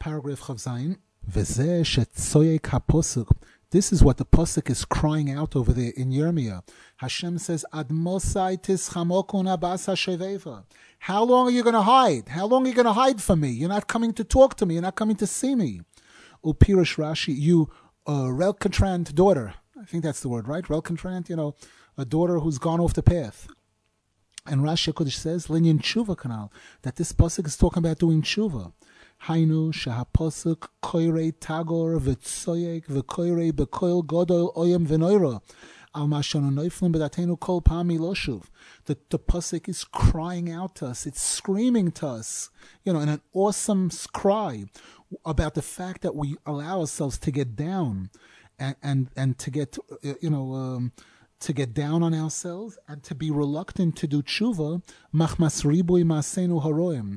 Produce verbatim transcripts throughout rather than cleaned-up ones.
paragraph Chav Zayin. V'zeh shetzoyek haposuk. This is what the posuk is crying out over there in Yirmiyah. Hashem says, Admosai tischamokun abas hasheveva. How long are you going to hide? How long are you going to hide from me? You're not coming to talk to me. You're not coming to see me. Upirish Rashi, you uh, relcontrant daughter. I think that's the word, right? Relcontrant, you know, a daughter who's gone off the path. And Rashi HaKodesh says, Linyan Tshuva Kanal, that this pasuk is talking about doing Tshuva. Hainu shahapasuk koirei tagor v'tsoyek v'koirei b'koil godol oyem v'noira al mashanu noiflim b'datenu kol pami loshuv. The the pasuk is crying out to us. It's screaming to us, you know, in an awesome cry about the fact that we allow ourselves to get down and and, and to get, you know, um, to get down on ourselves and to be reluctant to do tshuva. Machmas ribui masenu haroim.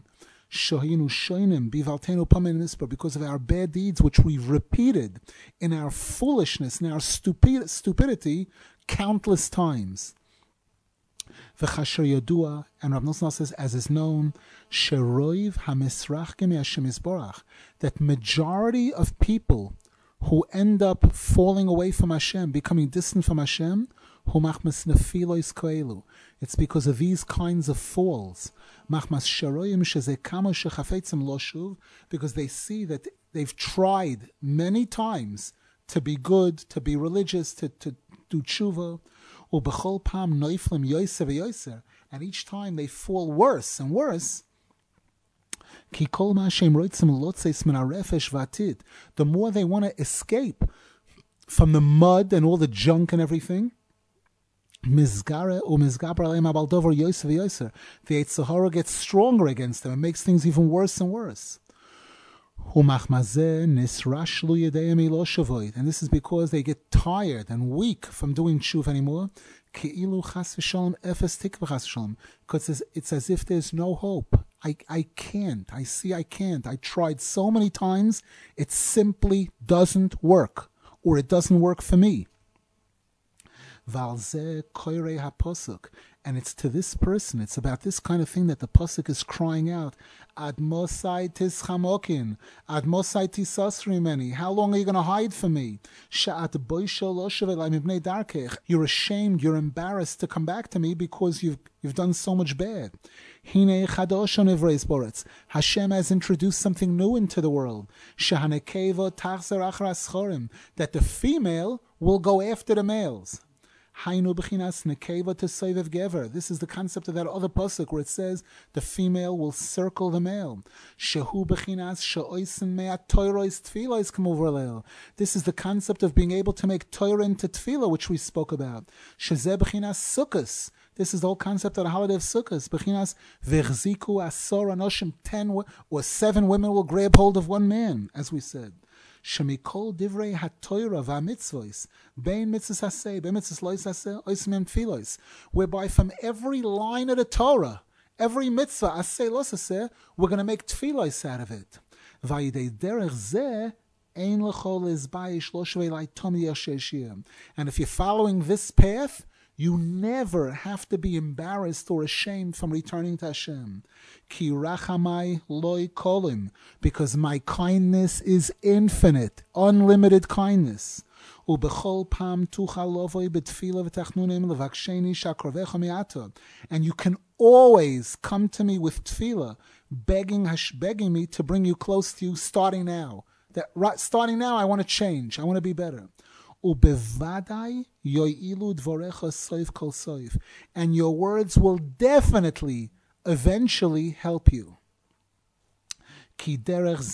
Because of our bad deeds, which we've repeated in our foolishness, in our stupid, stupidity, countless times. And Rav Nosson says, as is known, that majority of people who end up falling away from Hashem, becoming distant from Hashem, it's because of these kinds of falls. Because they see that they've tried many times to be good, to be religious, to, to do tshuva. And each time they fall worse and worse. The more they want to escape from the mud and all the junk and everything, the Yetzer Hara gets stronger against them and makes things even worse and worse. And this is because they get tired and weak from doing tshuva anymore. Because it's, it's as if there's no hope. I, I can't. I see I can't. I tried so many times. It simply doesn't work. Or it doesn't work for me. And it's to this person, it's about this kind of thing that the pasuk is crying out. Admosai tischamokin, Admosai tisasrimeni. How long are you going to hide from me? You're ashamed, you're embarrassed to come back to me because you've you've done so much bad. Hashem has introduced something new into the world. That the female will go after the males. This is the concept of that other pasuk where it says the female will circle the male. This is the concept of being able to make Torah into tefillah, which we spoke about. This is the whole concept of the holiday of Sukkot. Ten or seven women will grab hold of one man, as we said. Shemikol divrei hatoira v'amitzvos bein mitzvos haseh, bein mitzvos lois haseh, ois mem tfilos. Whereby from every line of the Torah, every mitzvah aseh los haseh, we're going to make tfilos out of it. Vayidei derech zeh ein lechol izbayish lo shvei lai tom yasheshiyah. And if you're following this path, you never have to be embarrassed or ashamed from returning to Hashem. Ki rachamai loy kolim, because my kindness is infinite, unlimited kindness. Ubechol pam tuchal lovoi betfila v'tachnunim levaksheni shakrovecha mi'ata. And you can always come to me with tefillah, begging, begging me to bring you close to you starting now. That right, starting now, I want to change. I want to be better. And your words will definitely, eventually help you. Because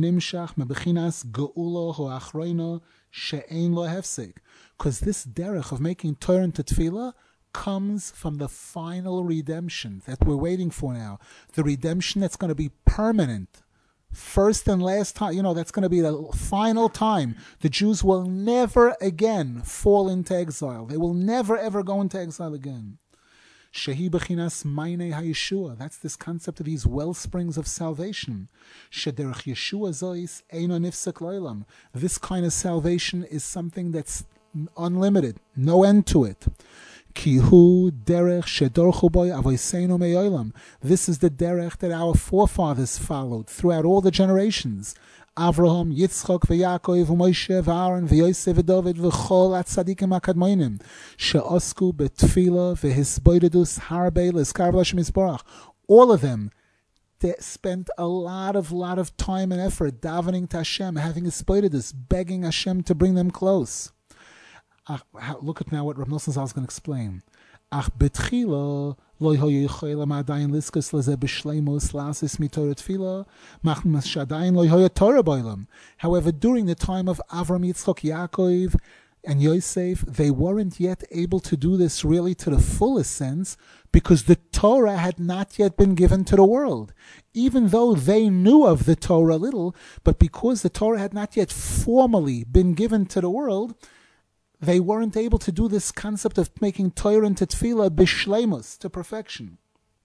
this derech of making Torah into tefillah comes from the final redemption that we're waiting for now. The redemption that's going to be permanent. First and last time, you know, that's going to be the final time. The Jews will never again fall into exile. They will never ever go into exile again. Shehi bechinas maine hayeshua. That's this concept of these well springs of salvation. Shederach Yeshua zois eino nifsek loilam. This kind of salvation is something that's unlimited, no end to it. Kihu derech shedorchu boy avoseinu me'olam. This is the derech that our forefathers followed throughout all the generations. Avraham, Yitzchak, v'Yaakov, v'Moshe, v'Aaron, v'Yosef, v'David, v'chol atzadikim hakadmonim, she'osku betfila v'hisboidedus harbe l'skarv l'Hashem Yisborach. All of them, they spent a lot of, lot of time and effort davening to Hashem, having hisboidedus, begging Hashem to bring them close. Ach, look at now what Rav Nosson Zal is going to explain. Ach betchila lo hoye choyla ma'adayin liskus leze b'shleimus lasis mitorah tefila machmas shadayin lo hoye Torah boilam. However, during the time of Avram, Yitzchak, Yaakov, and Yosef, they weren't yet able to do this really to the fullest sense because the Torah had not yet been given to the world. Even though they knew of the Torah a little, but because the Torah had not yet formally been given to the world, they weren't able to do this concept of making Torah into tefillah b'shleimus, to perfection.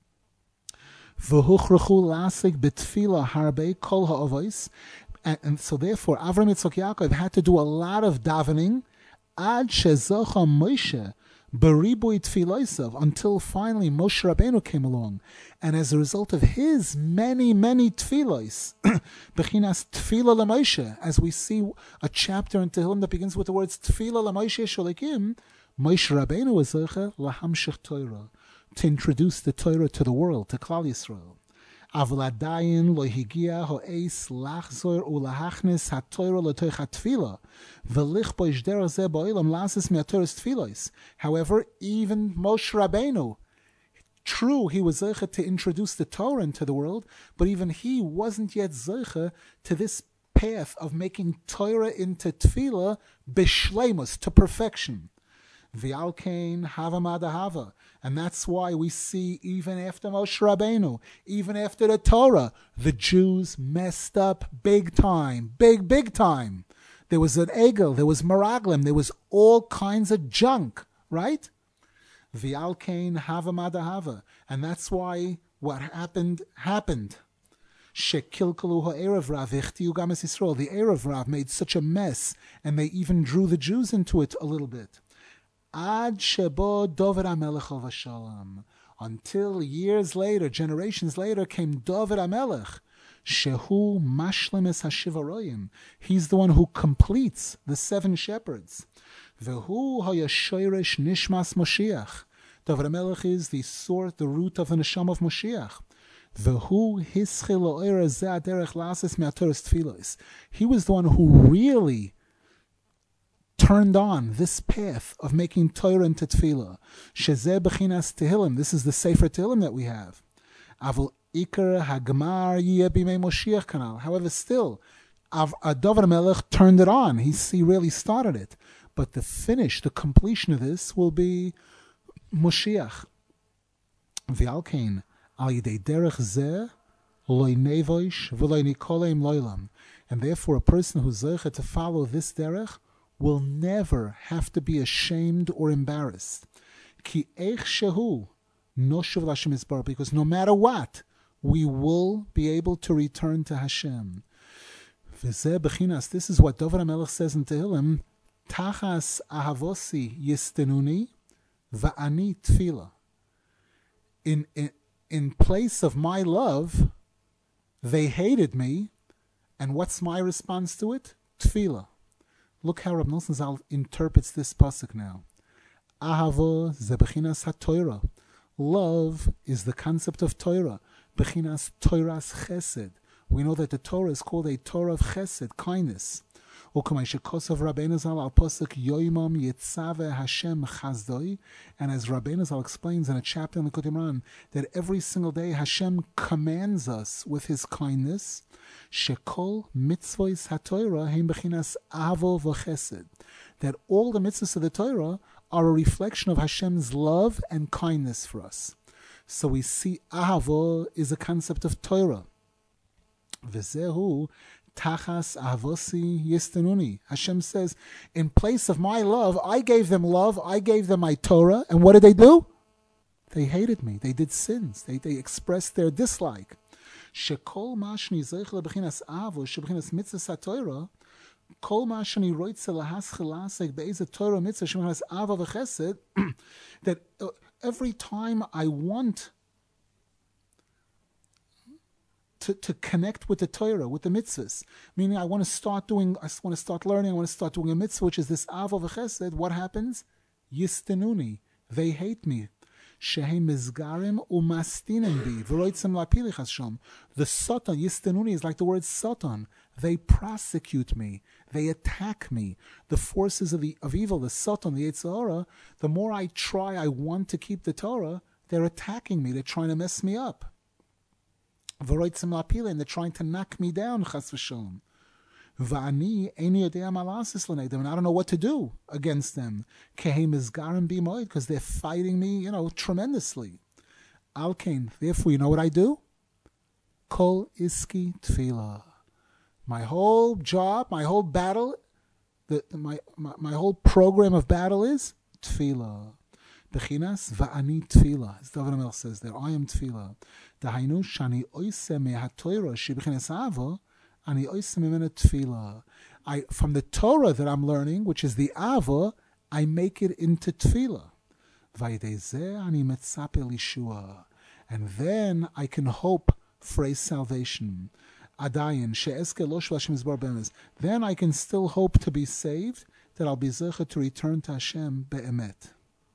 V'huchrechu lasik b'tefillah harbe kol ha'avos, and so therefore Avram, Yitzchak, Yaakov had to do a lot of davening ad shezocha Moshe beribui tefillosav, until finally Moshe Rabbeinu came along, and as a result of his many, many tefillos, bechinas tefillah l'Moshe, as we see a chapter in Tehillim that begins with the words tefillah l'Moshe sholikim, Moshe Rabbeinu was zeicha lahamshich Torah, to introduce the Torah to the world, to Klal Yisrael. Aval adayin lo higia ho'eis lachzor ulahachnis ha'Torah l'toich ha'tefillah v'lichbo ish derech zeh ba'olam lasis mi'atoras tefillos. However, even Moshe Rabbeinu, true, he was zeicha to introduce the Torah into the world, but even he wasn't yet zeicha to this path of making Torah into tefillah b'shleimus, to perfection. V'alkein hava madahava. And that's why we see even after Moshe Rabbeinu, even after the Torah, the Jews messed up big time, big, big time. There was an egel, there was meraglim, there was all kinds of junk, right? V'alkein hava madahava. And that's why what happened, happened. Shekilkalu ha'erev rav v'chtiu gam es Yisrael. The Erev Rav made such a mess, and they even drew the Jews into it a little bit. Ad shebo David HaMelech al Vashalom. Until years later, generations later, came David HaMelech. Shehu mashlim es hashivaroyim. He's the one who completes the seven shepherds. Vehu hayashoyresh nishmas Moshiach. David HaMelech is the sort, the root of the neshama of Moshiach. Vehu hischil lo'era zeh aderech lasis me'atoras tefillos. He was the one who really turned on this path of making Torah into tefillah. Shezeh bechinas Tehillim. This is the Sefer Tehillim that we have. Avol ikar hagmar yeh b'mei Moshiach kanal. However, still, Av, uh, David HaMelech turned it on. He, he really started it. But the finish, the completion of this will be Moshiach. V'alkein al yidei derech zeh loy nevoish v'loy nikoleim loylam. And therefore, a person who's zeicha to follow this derech will never have to be ashamed or embarrassed. Ki eich shehu noshuv l'Hashem Yisborach, because no matter what, we will be able to return to Hashem. V'zeh bechinas, this is what David HaMelech says in Tehillim, Tachas ahavosi yistenuni va'ani tefillah. In, in, in place of my love, they hated me, and what's my response to it? Tefillah. Look how Rav Nosson Zal interprets this pasuk now. Ahava ze bechinas ha-Torah. Love is the concept of Torah. Bechinas Torah's chesed. We know that the Torah is called a Torah of chesed, kindness. And as Rabbeinu Zal explains in a chapter in Likutei Moharan, that every single day Hashem commands us with His kindness. Shekol mitzvos haTorah heim bechinas avo v'chesed. That all the mitzvahs of the Torah are a reflection of Hashem's love and kindness for us. So we see ahavo is a concept of Torah. V'zehu Tachas avosi yistenuni. Hashem says, in place of my love, I gave them love, I gave them my Torah, and what did they do? They hated me. They did sins. They, they expressed their dislike. Shekol mashni zeichel bechinas avo, shebechinas mitzvah saTorah, kol mashni roitze lahaschil lasek be'ezeh Torah mitzvah shebechinas avo v'chesed, that uh, every time I want to, to connect with the Torah, with the mitzvahs. Meaning I want to start doing, I want to start learning, I want to start doing a mitzvah, which is this Ava v'chesed. What happens? Yistenuni. They hate me. Shehem mizgarim umastinim bi v'roitzem lapili chashom. The Satan, Yistenuni, is like the word Satan. They prosecute me. They attack me. The forces of the of evil, the Satan, the Yetzer Hara, the more I try, I want to keep the Torah, they're attacking me. They're trying to mess me up. V'roitzem lapili, and they're trying to knock me down, chas v'shalom. V'ani eini yodea ma la'asos l'neigdem, and I don't know what to do against them. Kehem mizgarim bi moed, because they're fighting me, you know, tremendously. Al kain, therefore, you know what I do? Kol iski tefillah. My whole job, my whole battle, the, my, my my whole program of battle is tefillah. Bechinas va'ani tefillah. As David HaMelech says there, I am tefillah. Dahainu shani oise me'hatoira shebechinas avo, ani oise memena tefillah. I from the Torah that I'm learning, which is the avo, I make it into tefillah. Va'idezeh ani metzape lishua. And then I can hope for a salvation. Adayin she'eske lo shel Hashem yisbar be'emes. Then I can still hope to be saved, that I'll be zecher to return to Hashem be'emet.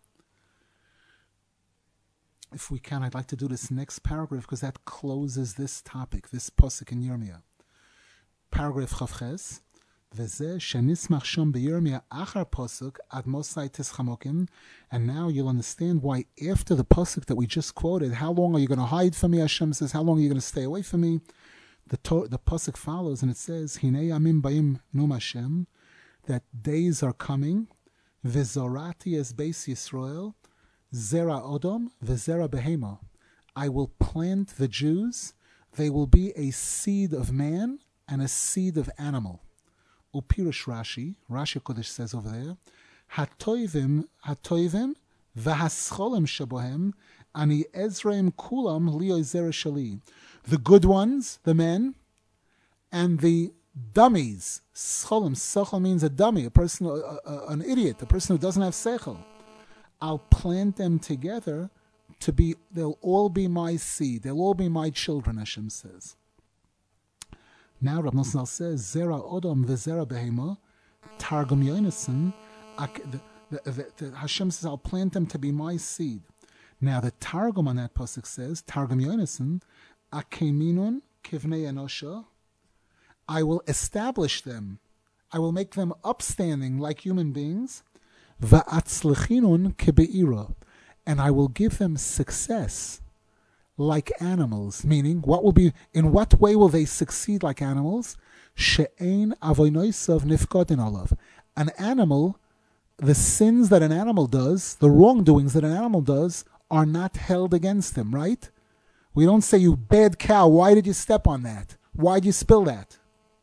If we can, I'd like to do this next paragraph because that closes this topic, this pasuk in Yirmiyah. Paragraph Chavches. V'zeh shenismach shom beYirmiyah achar pasuk ad mosai tischamokim. And now you'll understand why after the pasuk that we just quoted, how long are you going to hide from me? Hashem says, how long are you going to stay away from me? The to- the pasuk follows and it says, Hinei yamim bayim num Hashem, that days are coming. V'zorati es beis Yisrael. Zera Odom v'zera Behema. I will plant the Jews. They will be a seed of man and a seed of animal. Upirush Rashi, Rashi Kodesh says over there, Hatoivim, Hatoivim v'hascholim shabohem ani Ezraim kulam lioi zera shali. The good ones, the men, and the dummies. Scholim, sechel means a dummy, a person, a, a, an idiot, a person who doesn't have sechel. I'll plant them together to be, they'll all be my seed. They'll all be my children, Hashem says. Now Rav Nosson says, Zera Odom v'Zera Behema, Targum Yonason, Hashem says, I'll plant them to be my seed. Now the Targum on that pasuk says, Targum Yonason, Akeminun Kivnei Enosha, I will establish them. I will make them upstanding like human beings. Va'atzlechinun kebeira, and I will give them success like animals. Meaning, what will be? In what way will they succeed like animals? She'ein avoinosav nifkodin olav. An animal, the sins that an animal does, the wrongdoings that an animal does, are not held against him. Right? We don't say, "You bad cow, why did you step on that? Why did you spill that?"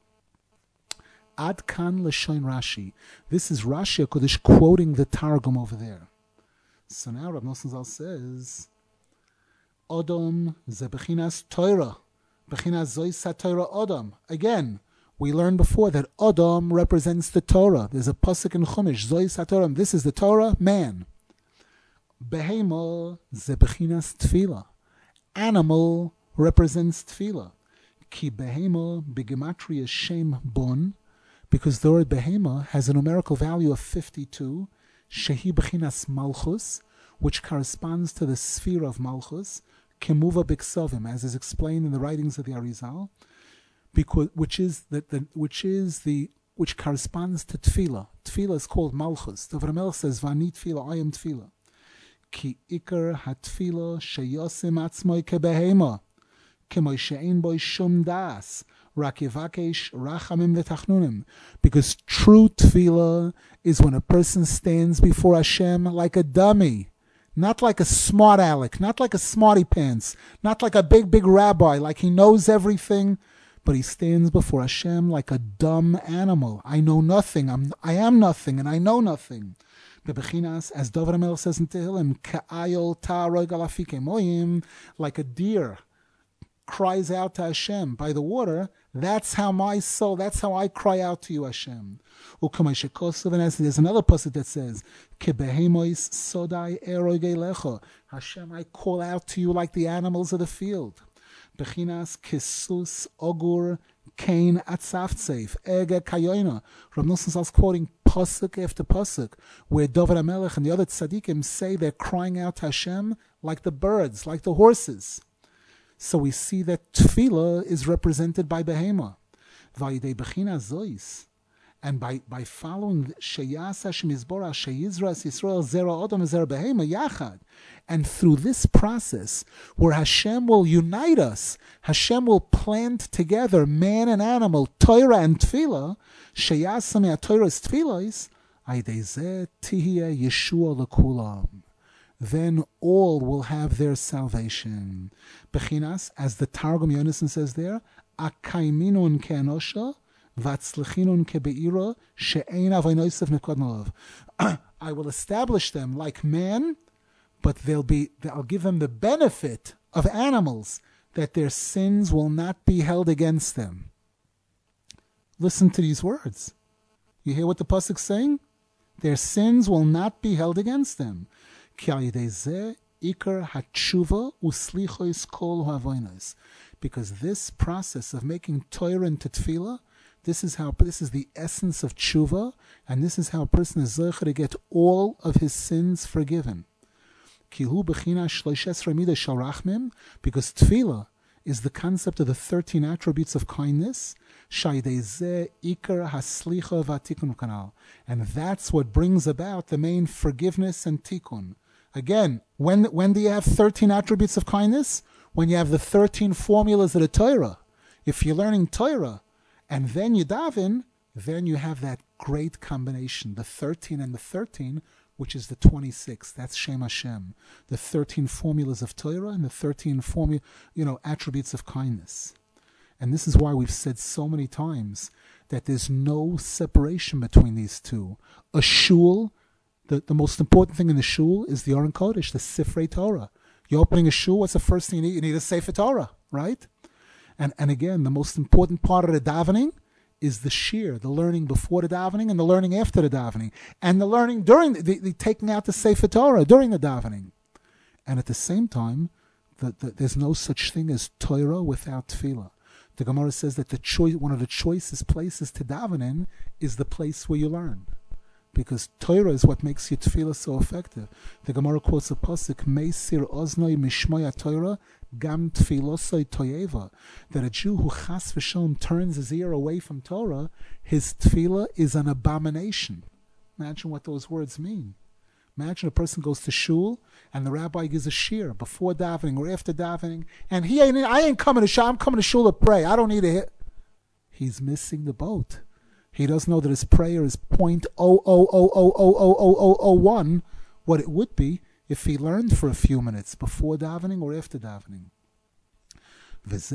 Ad kan l'shoin Rashi. This is Rashi HaKodesh quoting the Targum over there. So now Rav Nosson Zal says, Odom ze bechinas Torah. Bechinas zois ha-Torah Odom. Again, we learned before that Odom represents the Torah. There's a pasuk in Chumash, zois ha-Torah. This is the Torah, man. Behema ze bechinas Tefillah. Animal represents Tefillah. Ki behema begematria shem bon. Because the word behema has a numerical value of fifty-two, shehi bechinas malchus, which corresponds to the sphere of malchus, kemuva biksovim, as is explained in the writings of the Arizal, because which is the, the which is the which corresponds to tefillah. Tefillah is called malchus. The David HaMelech says, "Vani tefillah, I am tefillah." Ki ikar hatefillah sheyosim atzmoi kebehema, kemoi she'ein boi shum das. Because true tefillah is when a person stands before Hashem like a dummy, not like a smart aleck, not like a smarty pants, not like a big, big rabbi, like he knows everything, but he stands before Hashem like a dumb animal. I know nothing, I'm, I am nothing, and I know nothing. As David HaMelech says in Tehillim, like a deer cries out to Hashem by the water, that's how my soul, that's how I cry out to you, Hashem. And there's another pasuk that says, Hashem, I call out to you like the animals of the field. Bechinas kisus ogur kain atzavtseif ege kayoina. Rav Nosson is quoting pasuk after pasuk, where David HaMelech and the other tzaddikim say they're crying out to Hashem like the birds, like the horses. So we see that tefillah is represented by behema. Vayidei bechina zois. And by, by following Sheyas Hashem Yizborach Sheyizras Yisrael Zera Odom Zera Behema Yachad, and through this process where Hashem will unite us, Hashem will plant together man and animal, Torah and Tefillah, Sheyas Samei Torah's Tefillahs, Aydei Tihye Yeshua Lekulam. Then all will have their salvation. Bechinas, as the Targum Yonason says there, Akaiminun Kenosha. I will establish them like man, but they'll be, I'll give them the benefit of animals, that their sins will not be held against them. Listen to these words. You hear what the pasuk's saying? Their sins will not be held against them. Because this process of making Torah into Tefillah, This is how. This is the essence of tshuva, and this is how a person is zeicher to get all of his sins forgiven. Because tefillah is the concept of the thirteen attributes of kindness, and that's what brings about the main forgiveness and tikkun. Again, when when do you have thirteen attributes of kindness? When you have the thirteen formulas of the Torah. If you're learning Torah, and then you daven, then you have that great combination, the thirteen and the thirteen, which is the twenty-six. That's Shem Hashem. The thirteen formulas of Torah and the thirteen formu- you know, attributes of kindness. And this is why we've said so many times that there's no separation between these two. A shul, the, the most important thing in the shul is the Aron Kodesh, the Sifrei Torah. You're opening a shul, what's the first thing you need? You need a Sefer Torah, right? And and again, the most important part of the davening is the shir, the learning before the davening and the learning after the davening, and the learning during the, the, the taking out the Sefer Torah during the davening. And at the same time, the, the, there's no such thing as Torah without tefillah. The Gemara says that the choice, one of the choicest places to daven in is the place where you learn, because Torah is what makes your tefillah so effective. The Gemara quotes a pasuk, Meisir oznoi mishmoya Torah gam tefilosoi toyeva, that a Jew who chas v'shalom turns his ear away from Torah, his tefillah is an abomination. Imagine what those words mean. Imagine a person goes to shul and the rabbi gives a shir before davening or after davening, and he ain't, I ain't coming to shul, I'm coming to shul to pray. I don't need a hit. He's missing the boat. He doesn't know that his prayer is point oh oh oh oh oh oh oh oh oh one, what it would be if he learned for a few minutes before davening or after davening. And this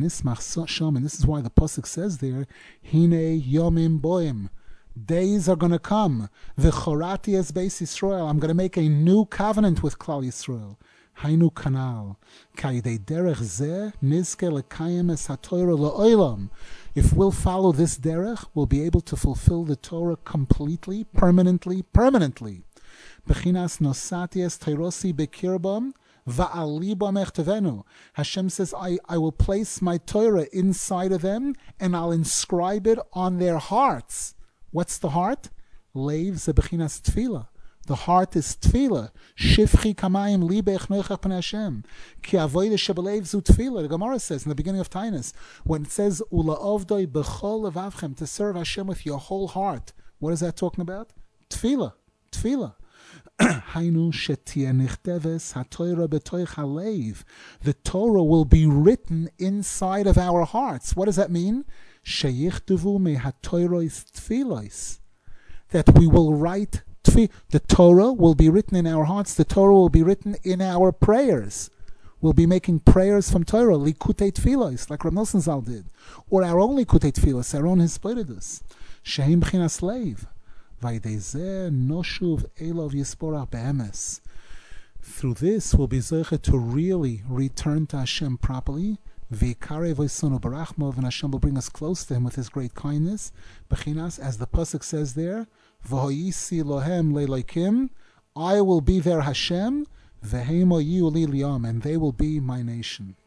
is why the pasuk says there, Hine yomim boim, days are going to come. V'chorati es beis Yisrael, I'm going to make a new covenant with Klal Yisrael. Hainu kanal, kaidei derech zeh nizke lekayim es haTorah la'olam. If we'll follow this derech, we'll be able to fulfill the Torah completely, permanently, permanently. Bechinas nosati es teirosi bekirbam va'ali bam echtevenu. Hashem says, I, I will place my Torah inside of them and I'll inscribe it on their hearts. What's the heart? Leiv ze bechinas tefillah. The heart is tefillah. Shifchi kamayim libech nochach pnei Hashem. Ki avodah shebeleiv zu tefillah. The Gemara says in the beginning of Tainus, when it says ula'ovdoi bechol levavchem, to serve Hashem with your whole heart. What is that talking about? Tefillah. Tefillah. Hainu shetia nichteves haTorah betoich haleiv. The Torah will be written inside of our hearts. What does that mean? Sheyichtuvu me haTorah's tefillos. That we will write. The Torah will be written in our hearts. The Torah will be written in our prayers. We'll be making prayers from Torah, likutei tefillos, like Rav Nosson Zal did, or our own likutei tefillos, our own hisbodedus. Sheim b'chinas leiv, v'ayidei zeh noshuv elov yisporach be'emes. Through this, we'll be zeicher to really return to Hashem properly. V'ikare v'yisonu barachmov, and Hashem will bring us close to Him with His great kindness. B'chinas, as the pasuk says there, V'hoyisi lohem le'lokim, I will be their Hashem, v'heimo yiu li liam, and they will be my nation.